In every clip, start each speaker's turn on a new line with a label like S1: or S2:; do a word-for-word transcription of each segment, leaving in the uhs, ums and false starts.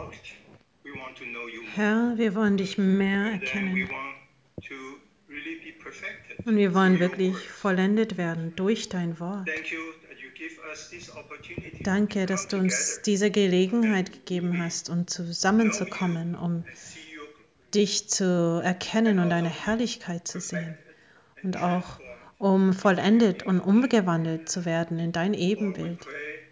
S1: Herr, wir wollen dich mehr erkennen. Und wir wollen wirklich vollendet werden durch dein Wort. Danke, dass du uns diese Gelegenheit gegeben hast, um zusammenzukommen, um dich zu erkennen und deine Herrlichkeit zu sehen. Und auch um vollendet und umgewandelt zu werden in dein Ebenbild.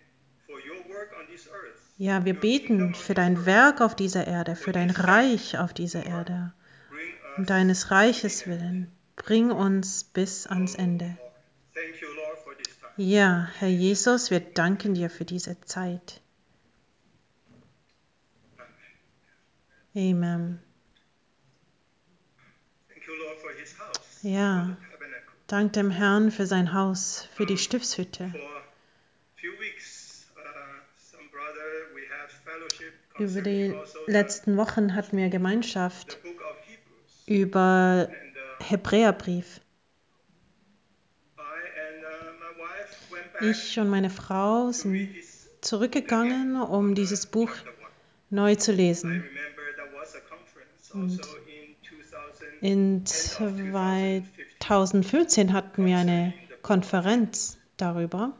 S1: Ja, wir beten für dein Werk auf dieser Erde, für dein Reich auf dieser Erde. Um deines Reiches willen. Bring uns bis ans Ende. Ja, Herr Jesus, wir danken dir für diese Zeit. Amen. Ja, dank dem Herrn für sein Haus, für die Stiftshütte. Über die letzten Wochen hatten wir Gemeinschaft über Hebräerbrief. Ich und meine Frau sind zurückgegangen, um dieses Buch neu zu lesen. Und in zweitausendfünfzehn hatten wir eine Konferenz darüber.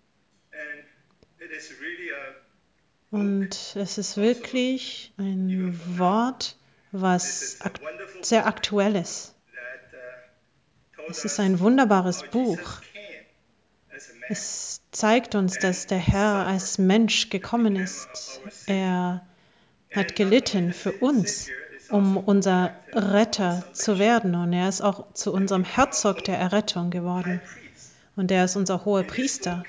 S1: Und es ist wirklich ein Wort, was ak- sehr aktuell ist. Es ist ein wunderbares Buch. Es zeigt uns, dass der Herr als Mensch gekommen ist. Er hat gelitten für uns, um unser Retter zu werden. Und er ist auch zu unserem Herzog der Errettung geworden. Und er ist unser hoher Priester.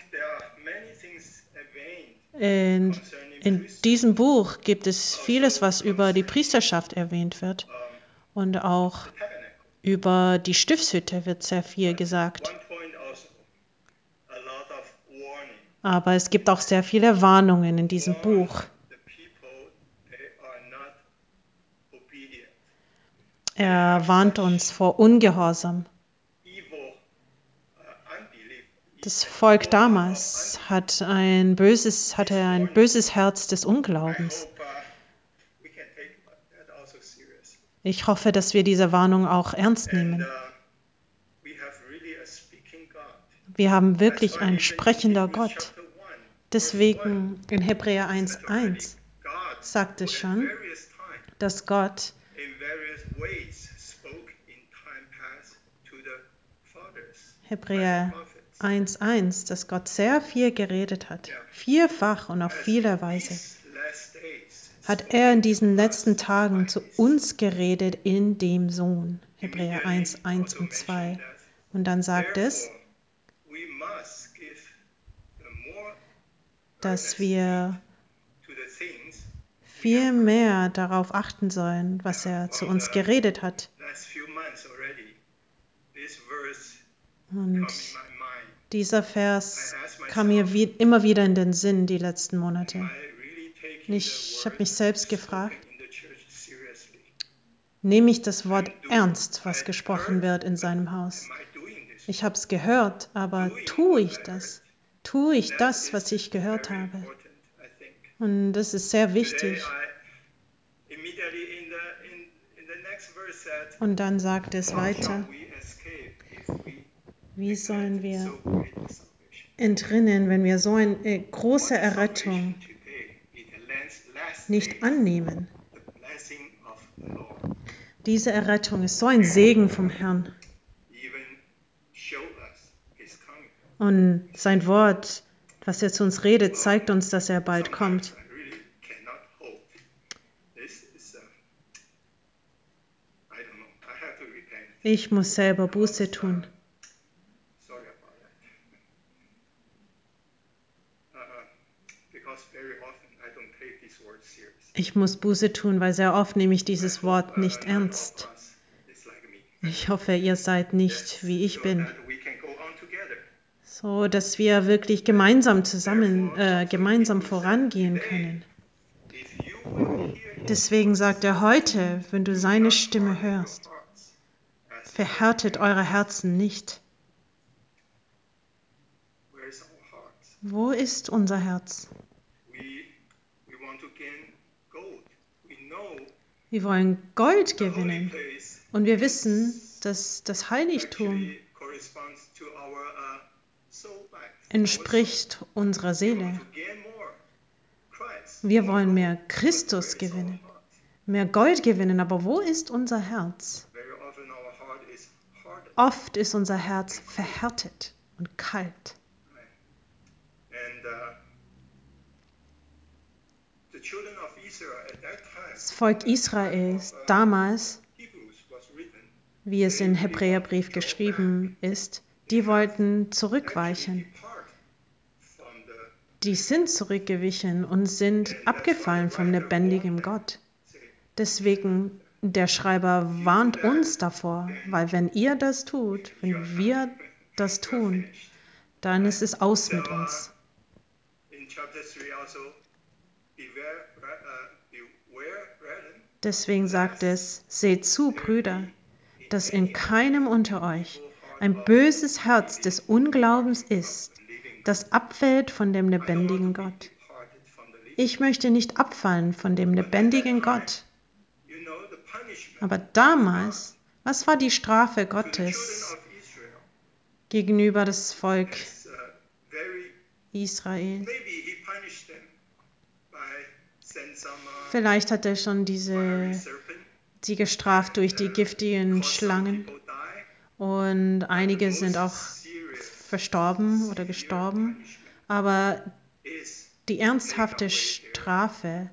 S1: In, in diesem Buch gibt es vieles, was über die Priesterschaft erwähnt wird. Und auch über die Stiftshütte wird sehr viel gesagt. Aber es gibt auch sehr viele Warnungen in diesem Buch. Er warnt uns vor Ungehorsam. Das Volk damals hat ein böses, hatte ein böses Herz des Unglaubens. Ich hoffe, dass wir diese Warnung auch ernst nehmen. Wir haben wirklich einen sprechender Gott. Deswegen in Hebräer eins eins sagt es schon, dass Gott Hebräer eins eins, dass Gott sehr viel geredet hat, vierfach und auf viele Weise. Hat er in diesen letzten Tagen zu uns geredet in dem Sohn. Hebräer eins eins und zwei. Und dann sagt es, dass wir viel mehr darauf achten sollen, was er zu uns geredet hat. Und dieser Vers kam mir wie, immer wieder in den Sinn die letzten Monate. Und ich habe mich selbst gefragt, nehme ich das Wort ernst, was gesprochen wird in seinem Haus? Ich habe es gehört, aber tue ich das? Tue ich das, was ich gehört habe? Und das ist sehr wichtig. Und dann sagt es weiter, wie sollen wir entrinnen, wenn wir so eine große Errettung nicht annehmen? Diese Errettung ist so ein Segen vom Herrn. Und sein Wort, was er zu uns redet, zeigt uns, dass er bald kommt. Ich muss selber Buße tun. Ich muss Buße tun, weil sehr oft nehme ich dieses Wort nicht ernst. Ich hoffe, ihr seid nicht wie ich bin. So, dass wir wirklich gemeinsam zusammen, äh, gemeinsam vorangehen können. Deswegen sagt er heute, wenn du seine Stimme hörst, verhärtet eure Herzen nicht. Wo ist unser Herz? Wir wollen Gold gewinnen. Und wir wissen, dass das Heiligtum entspricht unserer Seele. Wir wollen mehr Christus gewinnen, mehr Gold gewinnen, aber wo ist unser Herz? Oft ist unser Herz verhärtet und kalt. Das Volk Israels damals, wie es im Hebräerbrief geschrieben ist, die wollten zurückweichen. Die sind zurückgewichen und sind abgefallen vom lebendigen Gott. Deswegen, der Schreiber warnt uns davor, weil wenn ihr das tut, wenn wir das tun, dann ist es aus mit uns. Deswegen sagt es, seht zu, Brüder, dass in keinem unter euch ein böses Herz des Unglaubens ist, das abfällt von dem lebendigen Gott. Ich möchte nicht abfallen von dem lebendigen Gott. Aber damals, was war die Strafe Gottes gegenüber das Volk Israel? Vielleicht hat er schon diese, sie gestraft durch die giftigen Schlangen und einige sind auch verstorben oder gestorben. Aber die ernsthafte Strafe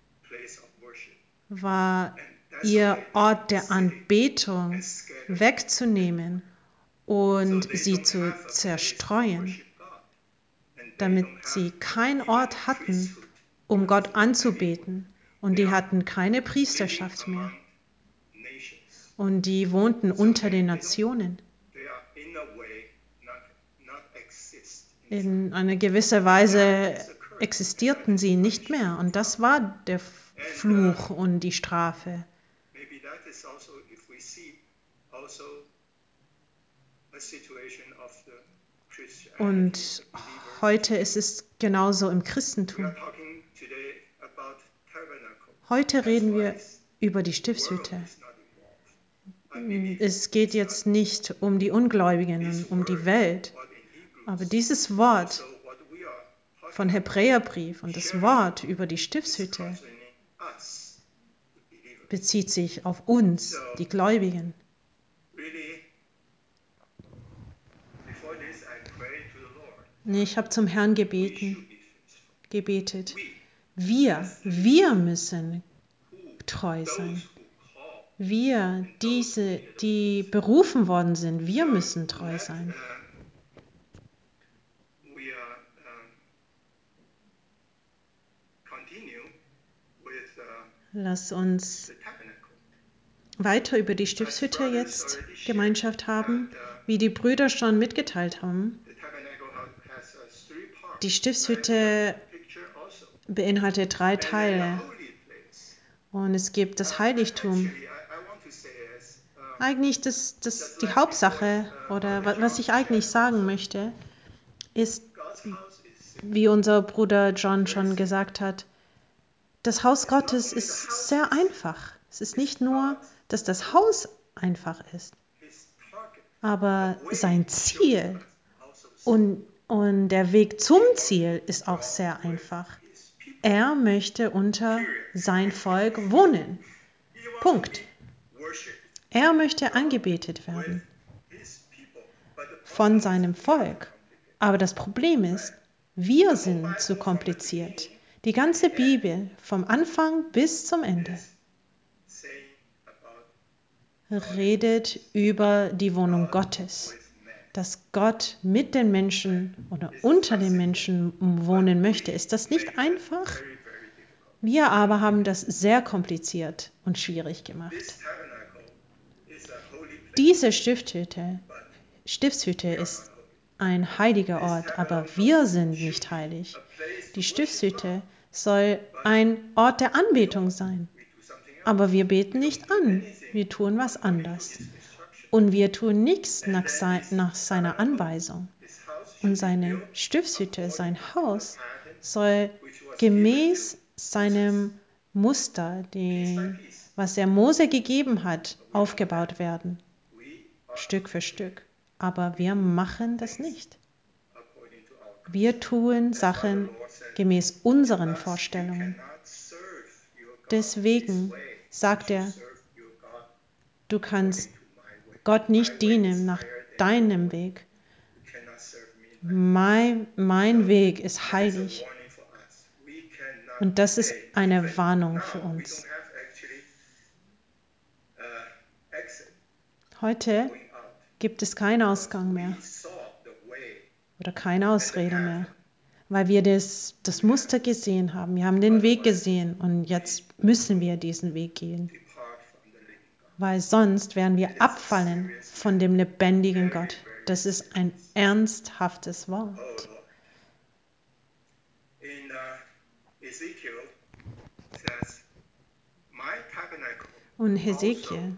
S1: war, ihr Ort der Anbetung wegzunehmen und sie zu zerstreuen, damit sie keinen Ort hatten, um Gott anzubeten. Und die hatten keine Priesterschaft mehr. Und die wohnten unter den Nationen. In einer gewissen Weise existierten sie nicht mehr. Und das war der Fluch und die Strafe. Und heute ist es genauso im Christentum. Heute reden wir über die Stiftshütte. Es geht jetzt nicht um die Ungläubigen und um die Welt, aber dieses Wort von Hebräerbrief und das Wort über die Stiftshütte bezieht sich auf uns, die Gläubigen. Ich habe zum Herrn gebeten, gebetet. Wir, wir müssen treu sein. Wir, diese, die berufen worden sind, wir müssen treu sein. Lass uns weiter über die Stiftshütte jetzt Gemeinschaft haben, wie die Brüder schon mitgeteilt haben. Die Stiftshütte beinhaltet drei Teile und es gibt das Heiligtum. Eigentlich das, das, die Hauptsache oder was ich eigentlich sagen möchte, ist, wie unser Bruder John schon gesagt hat, das Haus Gottes ist sehr einfach. Es ist nicht nur, dass das Haus einfach ist, aber sein Ziel und, und der Weg zum Ziel ist auch sehr einfach. Er möchte unter sein Volk wohnen. Punkt. Er möchte angebetet werden von seinem Volk. Aber das Problem ist, wir sind zu kompliziert. Die ganze Bibel, vom Anfang bis zum Ende, redet über die Wohnung Gottes, dass Gott mit den Menschen oder unter den Menschen wohnen möchte. Ist das nicht einfach? Wir aber haben das sehr kompliziert und schwierig gemacht. Diese Stiftshütte, Stiftshütte ist ein heiliger Ort, aber wir sind nicht heilig. Die Stiftshütte soll ein Ort der Anbetung sein, aber wir beten nicht an, wir tun was anderes. Und wir tun nichts nach, sein, nach seiner Anweisung. Und seine Stiftshütte, sein Haus, soll gemäß seinem Muster, die, was er Mose gegeben hat, aufgebaut werden, Stück für Stück. Aber wir machen das nicht. Wir tun Sachen gemäß unseren Vorstellungen. Deswegen sagt er, du kannst Gott nicht dienen nach deinem Weg. Mein, mein Weg ist heilig. Und das ist eine Warnung für uns. Heute gibt es keinen Ausgang mehr oder keine Ausrede mehr, weil wir das, das Muster gesehen haben. Wir haben den Weg gesehen und jetzt müssen wir diesen Weg gehen, weil sonst werden wir abfallen von dem lebendigen Gott. Das ist ein ernsthaftes Wort. Und Hesekiel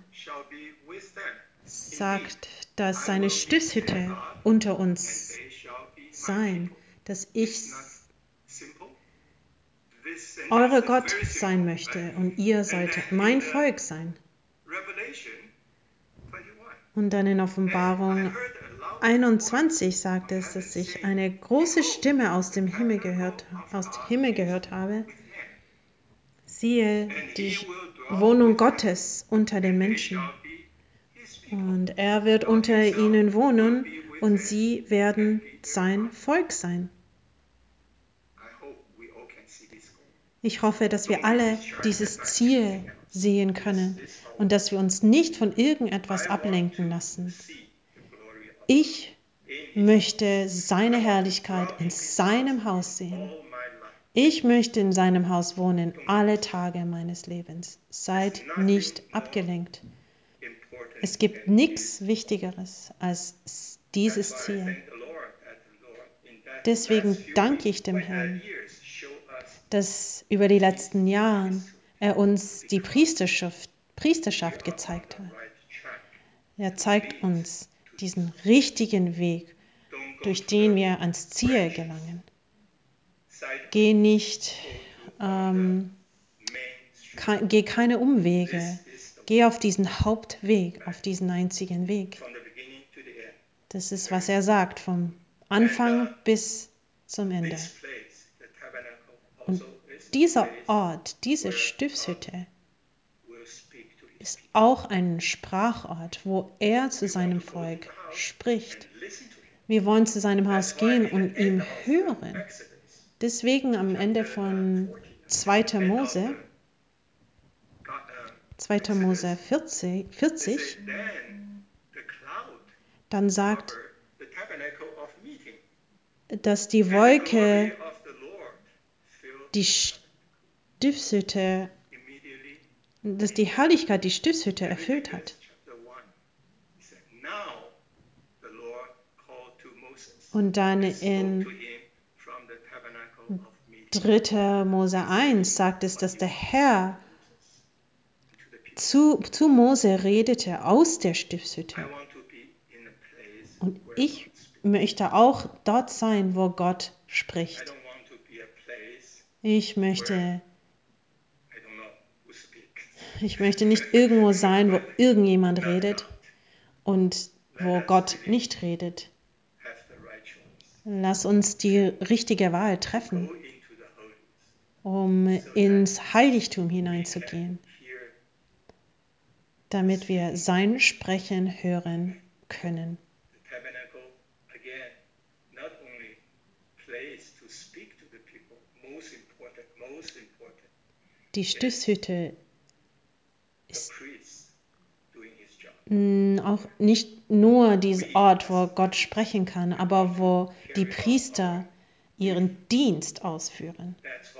S1: sagt, dass seine Stiftshütte unter uns sein, dass ich eure Gott sein möchte und ihr solltet mein Volk sein. Und dann in Offenbarung einundzwanzig sagt es, dass ich eine große Stimme aus dem Himmel gehört, aus dem Himmel gehört habe. Siehe, die Wohnung Gottes unter den Menschen. Und er wird unter ihnen wohnen und sie werden sein Volk sein. Ich hoffe, dass wir alle dieses Ziel sehen können und dass wir uns nicht von irgendetwas ablenken lassen. Ich möchte seine Herrlichkeit in seinem Haus sehen. Ich möchte in seinem Haus wohnen alle Tage meines Lebens. Seid nicht abgelenkt. Es gibt nichts Wichtigeres als dieses Ziel. Deswegen danke ich dem Herrn, dass über die letzten Jahre er uns die Priesterschaft, Priesterschaft gezeigt hat. Er zeigt uns diesen richtigen Weg, durch den wir ans Ziel gelangen. Geh nicht, ähm, ke- geh keine Umwege. Geh auf diesen Hauptweg, auf diesen einzigen Weg. Das ist, was er sagt, vom Anfang bis zum Ende. Und dieser Ort, diese Stiftshütte, ist auch ein Sprachort, wo er zu seinem Volk spricht. Wir wollen zu seinem Haus gehen und ihm hören. Deswegen am Ende von zweiter Mose, zweiter Mose vierzig, vierzig, dann sagt, dass die Wolke die Stiftshütte, dass die Herrlichkeit die Stiftshütte erfüllt hat. Und dann in dritter Mose eins sagt es, dass der Herr zu, zu Mose redete aus der Stiftshütte. Und ich möchte auch dort sein, wo Gott spricht. Ich möchte, ich möchte nicht irgendwo sein, wo irgendjemand redet und wo Gott nicht redet. Lass uns die richtige Wahl treffen, um ins Heiligtum hineinzugehen, damit wir sein Sprechen hören können. Die Stiftshütte ist auch nicht nur dieser Ort, wo Gott sprechen kann, aber wo die Priester ihren Dienst ausführen.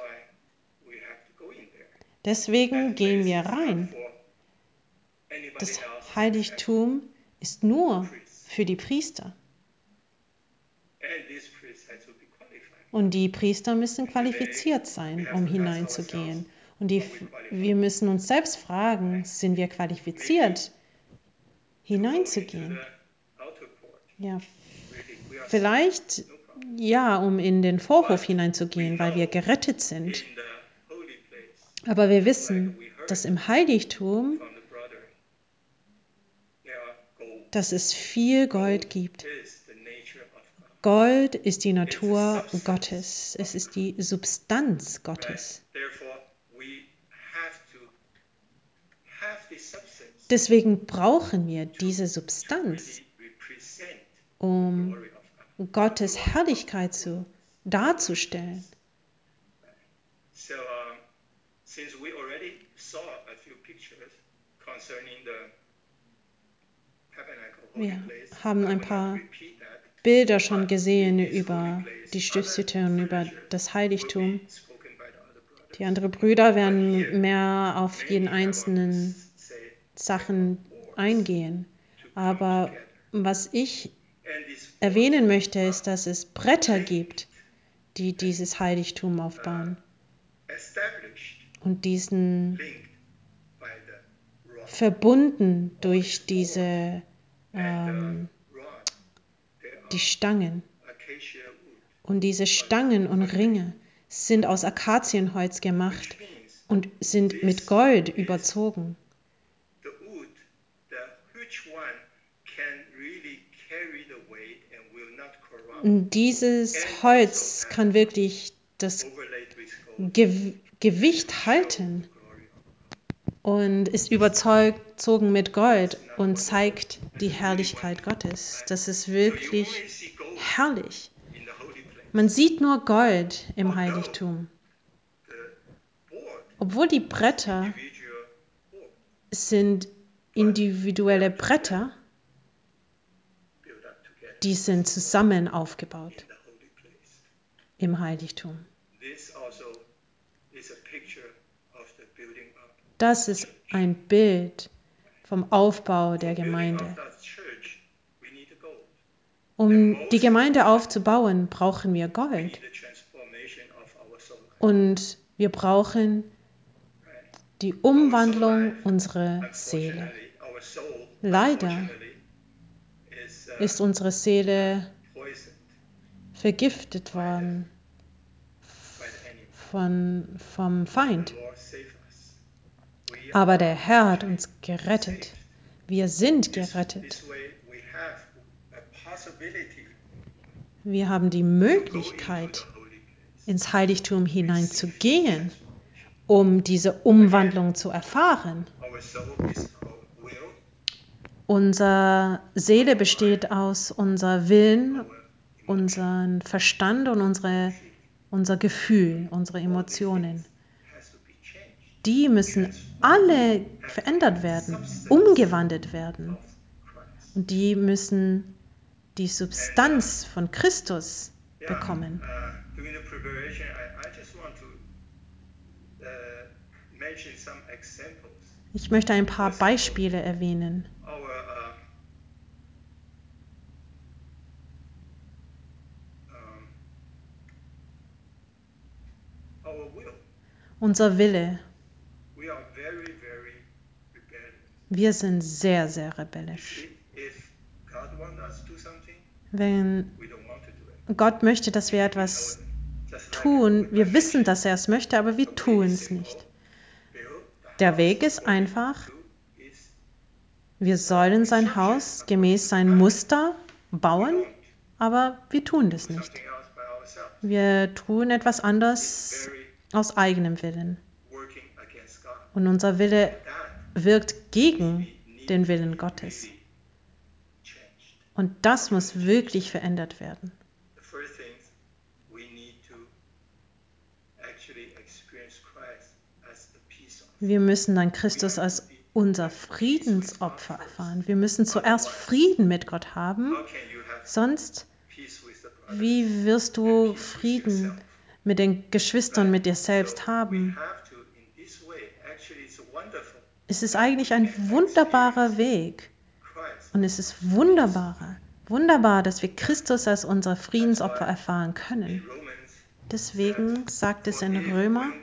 S1: Deswegen gehen wir rein. Das Heiligtum ist nur für die Priester. Und die Priester müssen qualifiziert sein, um hineinzugehen. Und die, wir müssen uns selbst fragen, sind wir qualifiziert, hineinzugehen? Ja, vielleicht ja, um in den Vorhof hineinzugehen, weil wir gerettet sind. Aber wir wissen, dass im Heiligtum, dass es viel Gold gibt. Gold ist die Natur Gottes. Es ist die Substanz Gottes. Deswegen brauchen wir diese Substanz, um Gottes Herrlichkeit zu, darzustellen. Wir haben ein paar Bilder schon gesehen über die Stiftshütte und über das Heiligtum. Die anderen Brüder werden mehr auf jeden einzelnen Sachen eingehen. Aber was ich erwähnen möchte, ist, dass es Bretter gibt, die dieses Heiligtum aufbauen. Und diesen verbunden durch diese ähm, die Stangen. Und diese Stangen und Ringe sind aus Akazienholz gemacht und sind mit Gold überzogen. Und dieses Holz kann wirklich das Ge- Gewicht halten und ist überzogen mit Gold und zeigt die Herrlichkeit Gottes. Das ist wirklich herrlich. Man sieht nur Gold im Heiligtum. Obwohl die Bretter sind individuelle Bretter, die sind zusammen aufgebaut im Heiligtum. Das ist ein Bild vom Aufbau der Gemeinde. Um die Gemeinde aufzubauen, brauchen wir Gold. Und wir brauchen die Umwandlung unserer Seele. Leider ist unsere Seele vergiftet worden von, vom Feind. Aber der Herr hat uns gerettet. Wir sind gerettet. Wir haben die Möglichkeit, ins Heiligtum hineinzugehen, um diese Umwandlung zu erfahren. Unsere Seele besteht aus unserem Willen, unserem Verstand und unsere, unser Gefühl, unsere Emotionen. Die müssen alle verändert werden, umgewandelt werden. Und die müssen die Substanz von Christus bekommen. Ich möchte ein paar Beispiele erwähnen. Unser Wille. Wir sind sehr, sehr rebellisch. Wenn Gott möchte, dass wir etwas tun, wir wissen, dass er es möchte, aber wir tun es nicht. Der Weg ist einfach, wir sollen sein Haus gemäß seinem Muster bauen, aber wir tun das nicht. Wir tun etwas anderes aus eigenem Willen. Und unser Wille wirkt gegen den Willen Gottes. Und das muss wirklich verändert werden. Wir müssen dann Christus als unser Friedensopfer erfahren. Wir müssen zuerst Frieden mit Gott haben, sonst wie wirst du Frieden mit den Geschwistern, mit dir selbst haben? Es ist eigentlich ein wunderbarer Weg. Und es ist wunderbarer, wunderbar, dass wir Christus als unser Friedensopfer erfahren können. Deswegen sagt es in Römer,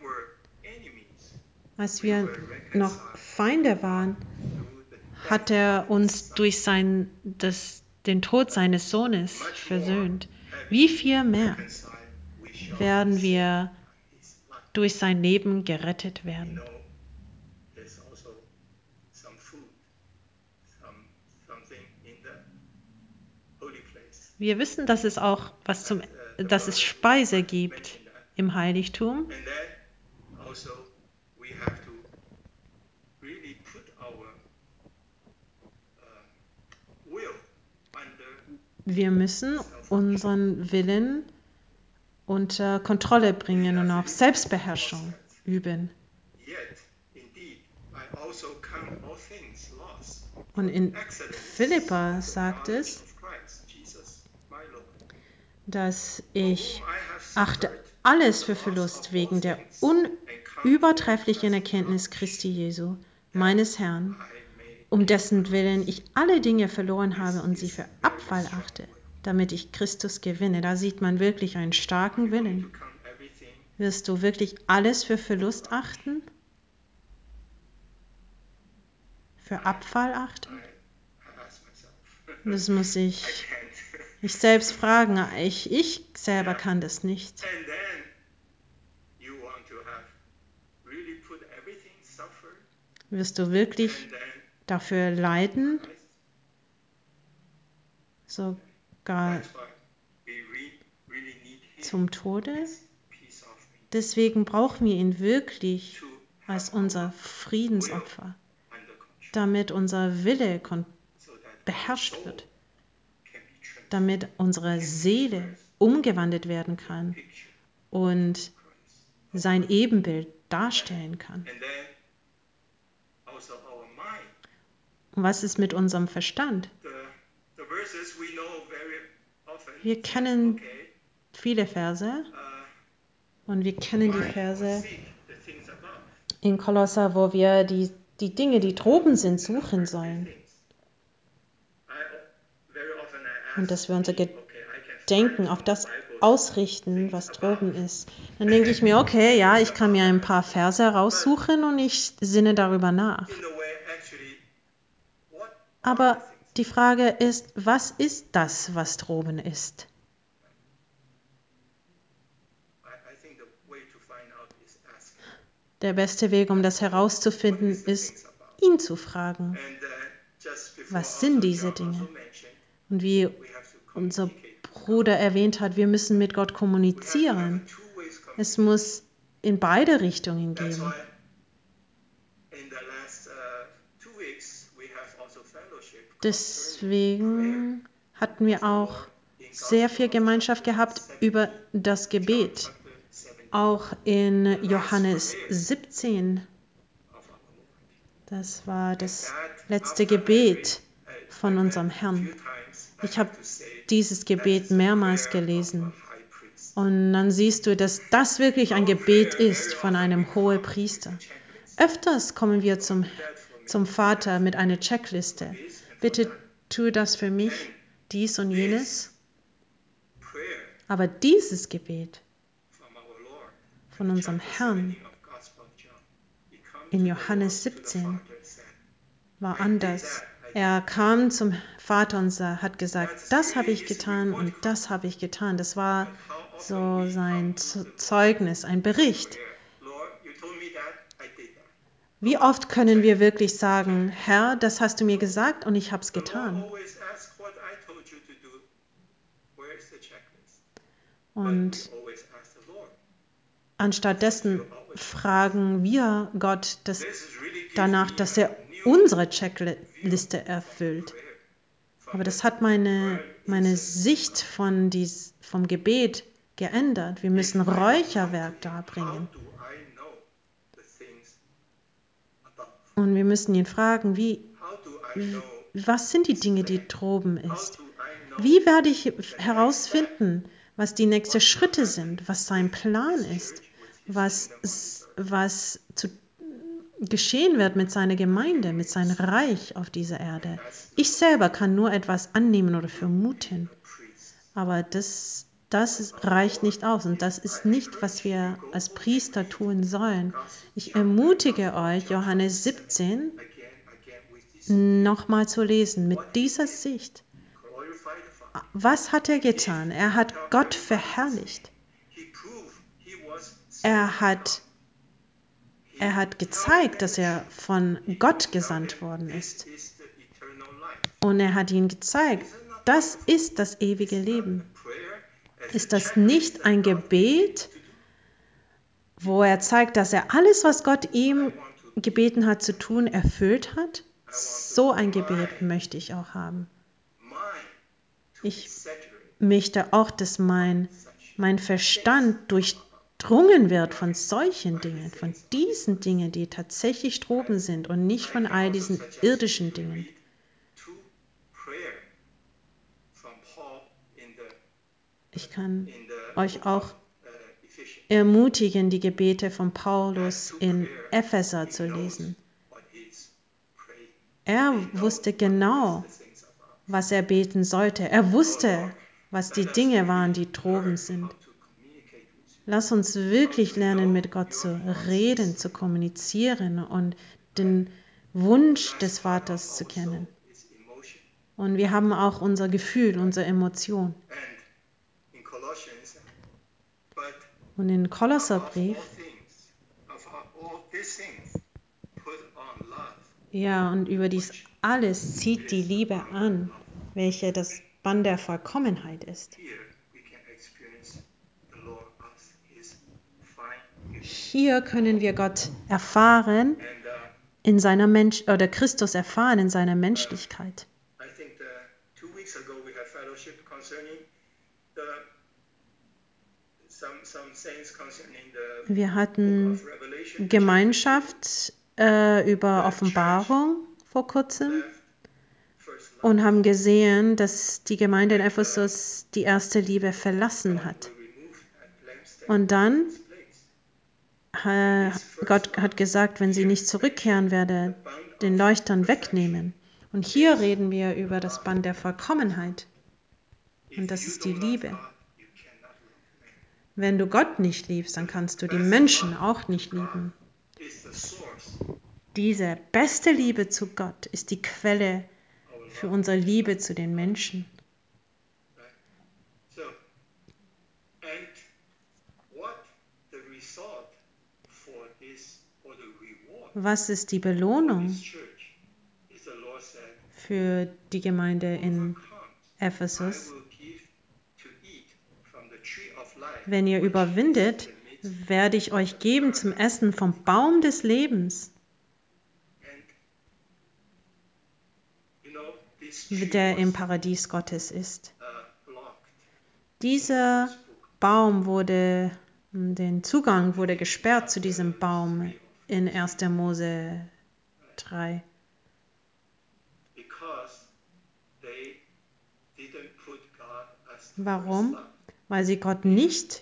S1: als wir noch Feinde waren, hat er uns durch sein, das, den Tod seines Sohnes versöhnt. Wie viel mehr werden wir durch sein Leben gerettet werden. Wir wissen, dass es auch was zum, dass es Speise gibt im Heiligtum. Wir müssen unseren Willen unter Kontrolle bringen und auch Selbstbeherrschung üben. Und in Philipper sagt es, dass ich achte alles für Verlust wegen der unübertrefflichen Erkenntnis Christi Jesu, meines Herrn, um dessen Willen ich alle Dinge verloren habe und sie für Abfall achte, damit ich Christus gewinne. Da sieht man wirklich einen starken Willen. Wirst du wirklich alles für Verlust achten? Für Abfall achten? Das muss ich, ich selbst fragen. Ich, ich selber kann das nicht. Wirst du wirklich dafür leiden? Sogar zum Tode? Deswegen brauchen wir ihn wirklich als unser Friedensopfer, damit unser Wille beherrscht wird, damit unsere Seele umgewandelt werden kann und sein Ebenbild darstellen kann. Und was ist mit unserem Verstand? Wir kennen viele Verse und wir kennen die Verse in Kolosser, wo wir die, die Dinge, die droben sind, suchen sollen. Und dass wir unser Gedenken auf das ausrichten, was droben ist. Dann denke ich mir, okay, ja, ich kann mir ein paar Verse raussuchen und ich sinne darüber nach. Aber die Frage ist, was ist das, was droben ist? Der beste Weg, um das herauszufinden, ist, ihn zu fragen. Was sind diese Dinge? Und wie unser Bruder erwähnt hat, wir müssen mit Gott kommunizieren. Es muss in beide Richtungen gehen. Deswegen hatten wir auch sehr viel Gemeinschaft gehabt über das Gebet. Auch in Johannes siebzehn. Das war das letzte Gebet von unserem Herrn. Ich habe dieses Gebet mehrmals gelesen. Und dann siehst du, dass das wirklich ein Gebet ist von einem Hohepriester. Öfters kommen wir zum, zum Vater mit einer Checkliste. Bitte tu das für mich, dies und jenes. Aber dieses Gebet von unserem Herrn in Johannes siebzehn war anders. Er kam zum Vater und hat gesagt, das habe ich getan und das habe ich getan. Das war so sein Zeugnis, ein Bericht. Wie oft können wir wirklich sagen, Herr, das hast du mir gesagt und ich habe es getan. Und anstattdessen fragen wir Gott dass, danach, dass er unsere Checkliste erfüllt. Aber das hat meine, meine Sicht von dies, vom Gebet geändert. Wir müssen Räucherwerk darbringen. Und wir müssen ihn fragen, wie, was sind die Dinge, die droben ist? Wie werde ich herausfinden, was die nächsten Schritte sind, was sein Plan ist, was, was zu geschehen wird mit seiner Gemeinde, mit seinem Reich auf dieser Erde. Ich selber kann nur etwas annehmen oder vermuten, aber das, das reicht nicht aus und das ist nicht, was wir als Priester tun sollen. Ich ermutige euch, Johannes siebzehn nochmal zu lesen, mit dieser Sicht. Was hat er getan? Er hat Gott verherrlicht. Er hat Er hat gezeigt, dass er von Gott gesandt worden ist. Und er hat ihnen gezeigt, das ist das ewige Leben. Ist das nicht ein Gebet, wo er zeigt, dass er alles, was Gott ihm gebeten hat zu tun, erfüllt hat? So ein Gebet möchte ich auch haben. Ich möchte auch, dass mein, mein Verstand durchdrungen wird von solchen Dingen, von diesen Dingen, die tatsächlich droben sind und nicht von all diesen irdischen Dingen. Ich kann euch auch ermutigen, die Gebete von Paulus in Epheser zu lesen. Er wusste genau, was er beten sollte. Er wusste, was die Dinge waren, die droben sind. Lass uns wirklich lernen, mit Gott zu reden, zu kommunizieren und den Wunsch des Vaters zu kennen. Und wir haben auch unser Gefühl, unsere Emotion. Und in Kolosserbrief, ja, und über dies alles zieht die Liebe an, welche das Band der Vollkommenheit ist. Hier können wir Gott erfahren in seiner Mensch oder Christus erfahren in seiner Menschlichkeit. Wir hatten Gemeinschaft äh, über Offenbarung vor kurzem und haben gesehen, dass die Gemeinde in Ephesus die erste Liebe verlassen hat. Und dann äh, Gott hat gesagt, wenn sie nicht zurückkehren, werde den Leuchtern wegnehmen. Und hier reden wir über das Band der Vollkommenheit. Und das ist die Liebe. Wenn du Gott nicht liebst, dann kannst du die Menschen auch nicht lieben. Diese beste Liebe zu Gott ist die Quelle für unsere Liebe zu den Menschen. Was ist die Belohnung für die Gemeinde in Ephesus? Wenn ihr überwindet, werde ich euch geben zum Essen vom Baum des Lebens, der im Paradies Gottes ist. Dieser Baum wurde, den Zugang wurde gesperrt zu diesem Baum in erster Mose drei. Warum? Weil sie Gott nicht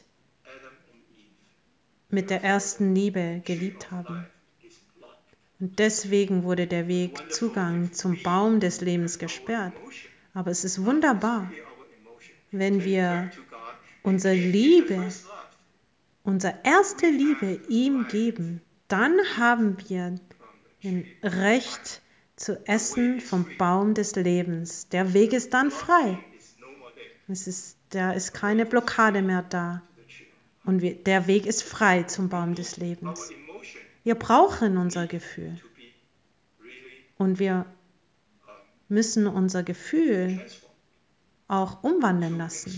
S1: mit der ersten Liebe geliebt haben. Und deswegen wurde der Weg, Zugang zum Baum des Lebens gesperrt. Aber es ist wunderbar, wenn wir unsere Liebe, unsere erste Liebe ihm geben, dann haben wir ein Recht zu essen vom Baum des Lebens. Der Weg ist dann frei. Es ist, da ist keine Blockade mehr da. Und wir, der Weg ist frei zum Baum des Lebens. Wir brauchen unser Gefühl. Und wir müssen unser Gefühl auch umwandeln lassen,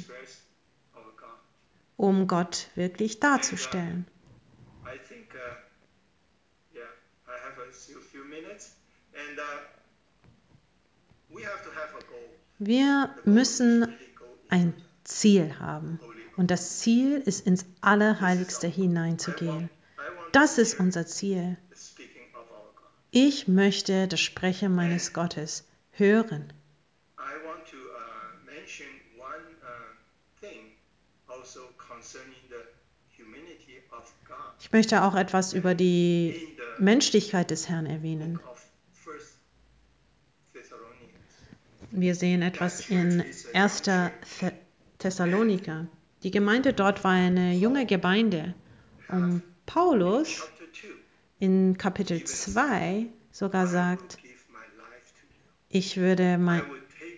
S1: um Gott wirklich darzustellen. Wir müssen ein Ziel haben. Und das Ziel ist, ins Allerheiligste hineinzugehen. Das ist unser Ziel. Ich möchte das Sprechen meines Gottes hören. Ich möchte auch etwas über die Menschlichkeit des Herrn erwähnen. Wir sehen etwas in erster Thessaloniker. Die Gemeinde dort war eine junge Gemeinde. Und Paulus in Kapitel zwei sogar sagt, ich würde mein,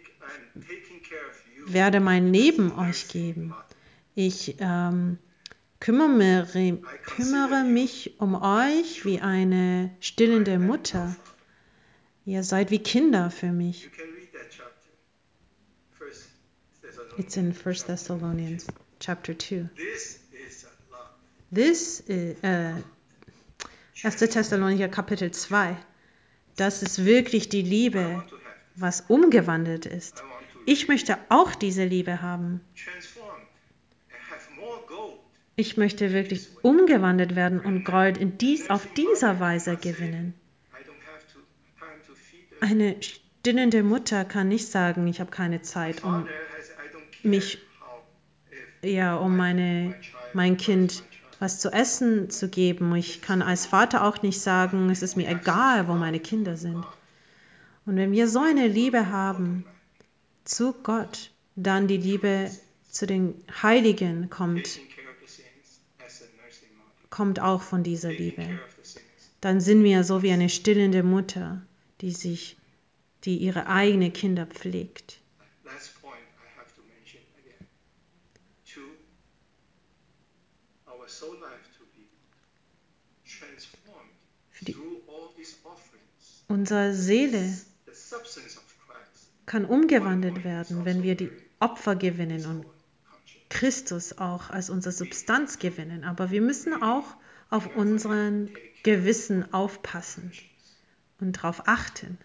S1: werde mein Leben euch geben. Ich ähm, kümmere, kümmere mich um euch wie eine stillende Mutter. Ihr seid wie Kinder für mich. It's in First Thessalonians chapter two. This is, äh, erster Thessalonicher Kapitel zwei. Das ist wirklich die Liebe, was umgewandelt ist. Ich möchte auch diese Liebe haben. Ich möchte wirklich umgewandelt werden und Gold in dies, auf dieser Weise gewinnen. Eine stillende Mutter kann nicht sagen, ich habe keine Zeit, um mich, ja, um meine, mein Kind was zu essen zu geben. Ich kann als Vater auch nicht sagen, es ist mir egal, wo meine Kinder sind. Und wenn wir so eine Liebe haben zu Gott, dann die Liebe zu den Heiligen kommt, kommt auch von dieser Liebe. Dann sind wir so wie eine stillende Mutter, die sich, die ihre eigenen Kinder pflegt. Die, unsere Seele kann umgewandelt werden, wenn wir die Opfer gewinnen und Christus auch als unsere Substanz gewinnen. Aber wir müssen auch auf unseren Gewissen aufpassen und darauf achten.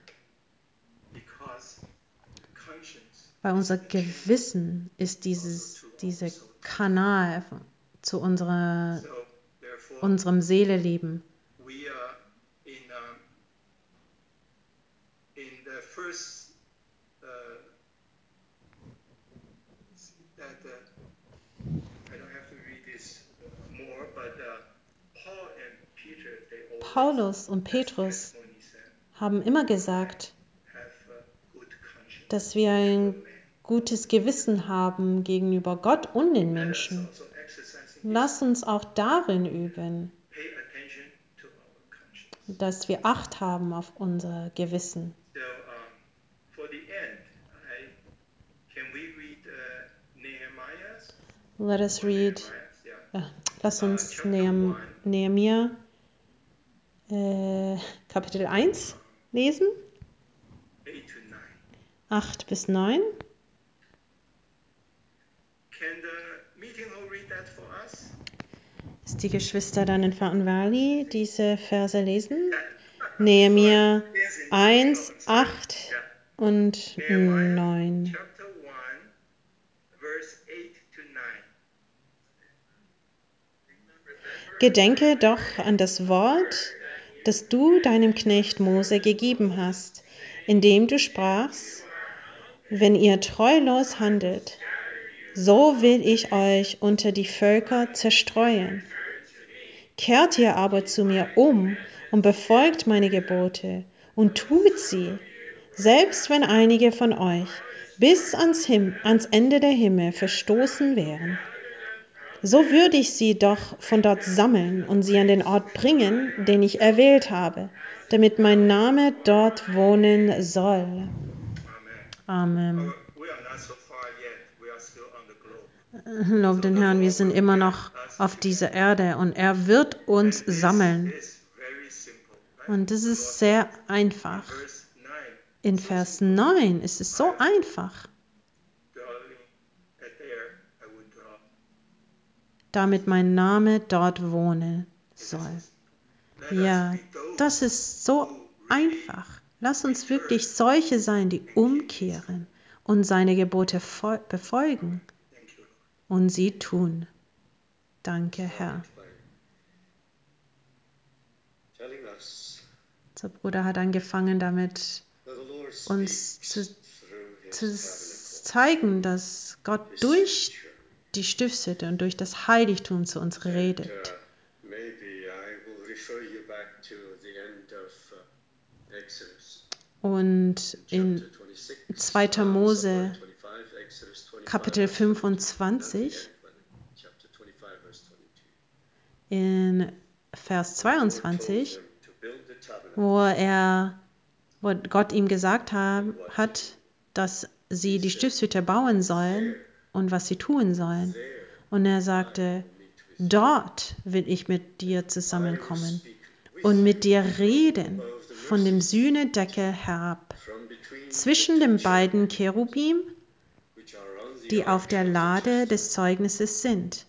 S1: Weil unser Gewissen ist dieses, dieser Kanal zu unserer, unserem Seeleleben. Paulus und Petrus haben immer gesagt, dass wir ein gutes Gewissen haben gegenüber Gott und den Menschen. Lass uns auch darin üben, dass wir Acht haben auf unser Gewissen. Let us read, äh, lass uns Nehem, Nehemia äh, Kapitel eins lesen, acht bis neun. Ist die Geschwister dann in Fountain Valley diese Verse lesen? Nehemia eins, acht und neun. Gedenke doch an das Wort, das du deinem Knecht Mose gegeben hast, indem du sprachst, wenn ihr treulos handelt, so will ich euch unter die Völker zerstreuen. Kehrt ihr aber zu mir um und befolgt meine Gebote und tut sie, selbst wenn einige von euch bis ans, Him- ans Ende der Himmel verstoßen wären. So würde ich sie doch von dort sammeln und sie an den Ort bringen, den ich erwählt habe, damit mein Name dort wohnen soll. Amen. Lob den Herrn, wir sind immer noch auf dieser Erde und er wird uns sammeln. Und das ist sehr einfach. In Vers neun ist es so einfach. Damit mein Name dort wohnen soll. Ja, das ist so einfach. Lass uns wirklich solche sein, die umkehren und seine Gebote befolgen und sie tun. Danke, Herr. Der Bruder hat angefangen damit, uns zu, zu zeigen, dass Gott durch die Stiftshütte und durch das Heiligtum zu uns redet. Und in zweiter Mose Kapitel fünfundzwanzig in Vers zweiundzwanzig, wo er, wo Gott ihm gesagt hat, dass sie die Stiftshütte bauen sollen und was sie tun sollen. Und er sagte, Dort will ich mit dir zusammenkommen und mit dir reden von dem Sühnedeckel herab, zwischen den beiden Cherubim, die auf der Lade des Zeugnisses sind,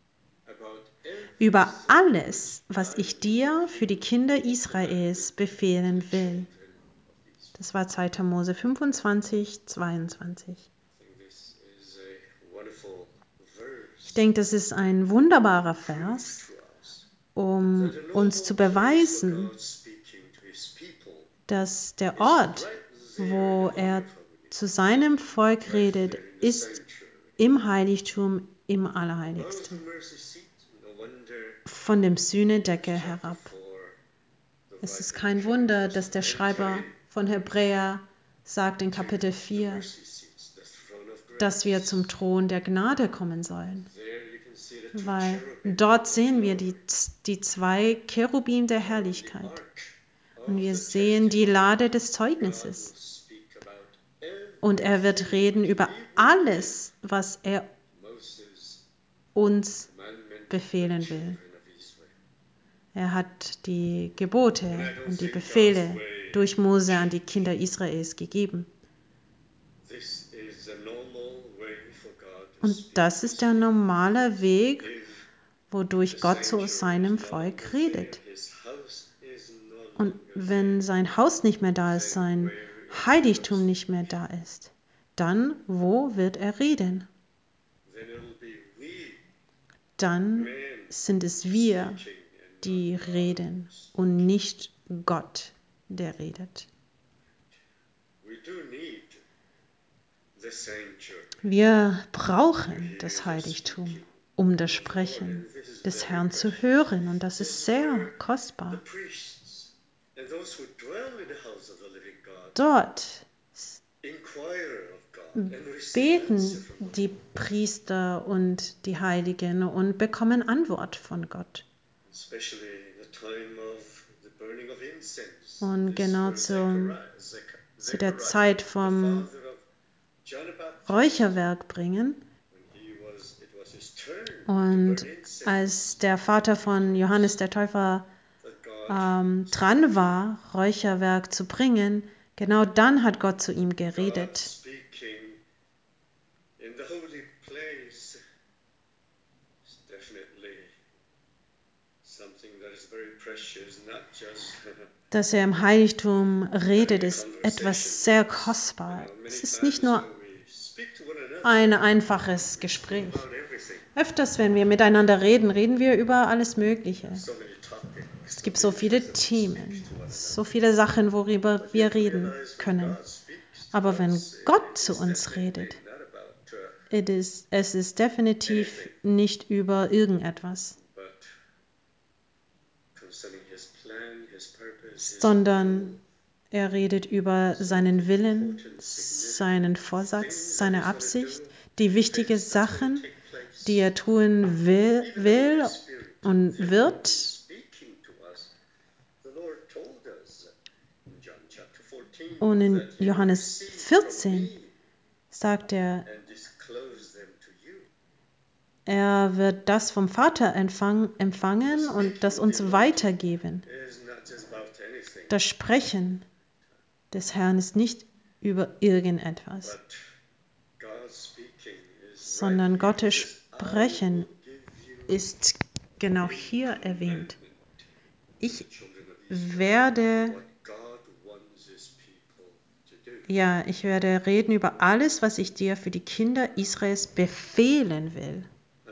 S1: über alles, was ich dir für die Kinder Israels befehlen will. Das war zweiter Mose fünfundzwanzig, zweiundzwanzig. Ich denke, das ist ein wunderbarer Vers, um uns zu beweisen, dass der Ort, wo er zu seinem Volk redet, ist im Heiligtum, im Allerheiligsten, von dem Sühnedeckel herab. Es ist kein Wunder, dass der Schreiber von Hebräer sagt in Kapitel vier, dass wir zum Thron der Gnade kommen sollen. Weil dort sehen wir die, die zwei Cherubim der Herrlichkeit. Und wir sehen die Lade des Zeugnisses. Und er wird reden über alles, was er uns befehlen will. Er hat die Gebote und die Befehle durch Mose an die Kinder Israels gegeben. Und das ist der normale Weg, wodurch Gott zu seinem Volk redet. Und wenn sein Haus nicht mehr da ist, sein Heiligtum nicht mehr da ist, dann wo wird er reden? Dann sind es wir, die reden und nicht Gott, der redet. Wir brauchen das Heiligtum, um das Sprechen des Herrn zu hören, und das ist sehr kostbar. Dort beten die Priester und die Heiligen und bekommen Antwort von Gott. Und genau zu, zu der Zeit vom Räucherwerk bringen. Und als der Vater von Johannes der Täufer ähm, dran war, Räucherwerk zu bringen, genau dann hat Gott zu ihm geredet. Dass er im Heiligtum redet, ist etwas sehr kostbar. Es ist nicht nur ein einfaches Gespräch. Öfters, wenn wir miteinander reden, reden wir über alles Mögliche. Es gibt so viele Themen, so viele Sachen, worüber wir reden können. Aber wenn Gott zu uns redet, it is, es ist definitiv nicht über irgendetwas, sondern er redet über seinen Willen, seinen Vorsatz, seine Absicht, die wichtigen Sachen, die er tun will, will und wird. Und in Johannes vierzehn sagt er, er wird das vom Vater empfangen und das uns weitergeben. Das Sprechen des Herrn ist nicht über irgendetwas, sondern Gottes Sprechen ist genau hier erwähnt. Ich werde, ja, ich werde reden über alles, was ich dir für die Kinder Israels befehlen will.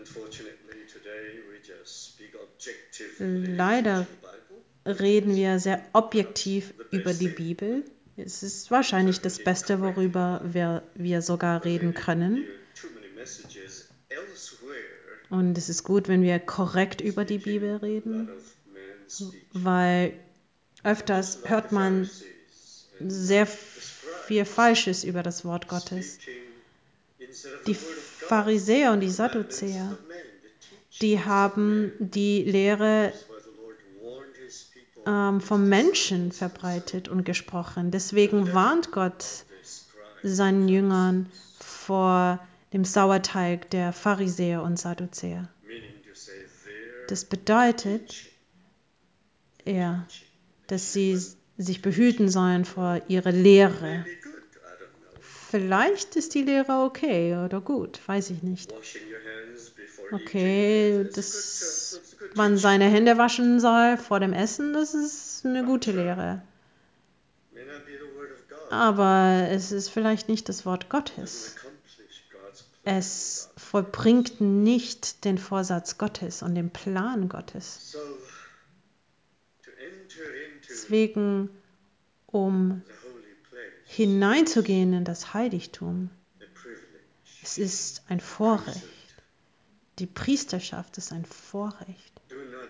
S1: Leider reden wir sehr objektiv über die Bibel. Es ist wahrscheinlich das Beste, worüber wir, wir sogar reden können. Und es ist gut, wenn wir korrekt über die Bibel reden, weil öfters hört man sehr viel Falsches über das Wort Gottes. Die Pharisäer und die Sadduzäer, die haben die Lehre ähm, vom Menschen verbreitet und gesprochen. Deswegen warnt Gott seinen Jüngern vor dem Sauerteig der Pharisäer und Sadduzäer. Das bedeutet, ja, dass sie sich behüten sollen vor ihrer Lehre. Vielleicht ist die Lehre okay oder gut, weiß ich nicht. Okay, dass man seine Hände waschen soll vor dem Essen, das ist eine gute Lehre. Aber es ist vielleicht nicht das Wort Gottes. Es vollbringt nicht den Vorsatz Gottes und den Plan Gottes. Deswegen, um hineinzugehen in das Heiligtum, es ist ein Vorrecht. Die Priesterschaft ist ein Vorrecht.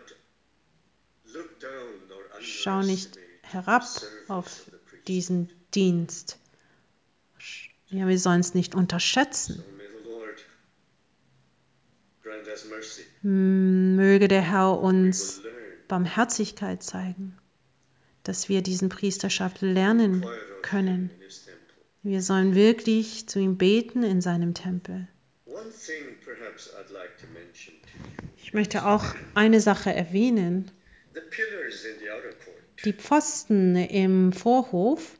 S1: Schau nicht herab auf diesen Dienst. Ja, wir sollen es nicht unterschätzen. Möge der Herr uns Barmherzigkeit zeigen, dass wir diesen Priesterschaft lernen können. Wir sollen wirklich zu ihm beten in seinem Tempel. Ich möchte auch eine Sache erwähnen. Die Pfosten im Vorhof,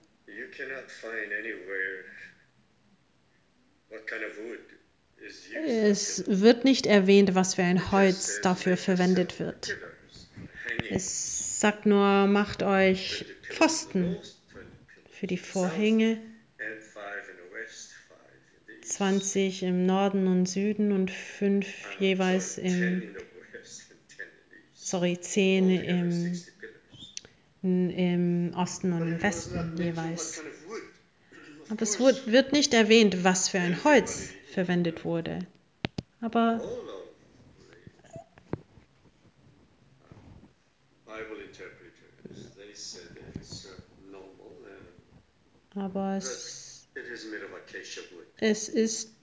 S1: es wird nicht erwähnt, was für ein Holz dafür verwendet wird. Es sagt nur, macht euch Pfosten für die Vorhänge, zwanzig im Norden und Süden und fünf jeweils im, sorry, zehn im, im Osten und im Westen jeweils. Aber es wird nicht erwähnt, was für ein Holz verwendet wurde. Aber Aber es, es ist